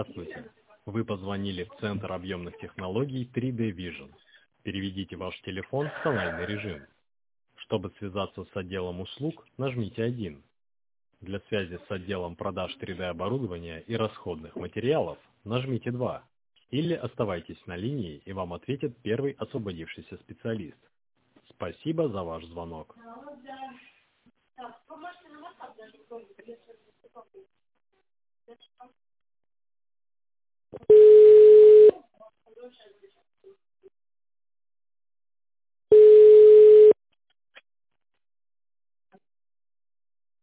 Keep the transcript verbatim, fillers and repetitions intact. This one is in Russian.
Здравствуйте. Вы позвонили в Центр объемных технологий три дэ Vision. Переведите ваш телефон в тональный режим. Чтобы связаться с отделом услуг, нажмите один. Для связи с отделом продаж три дэ оборудования и расходных материалов нажмите два. Или оставайтесь на линии, и вам ответит первый освободившийся специалист. Спасибо за ваш звонок.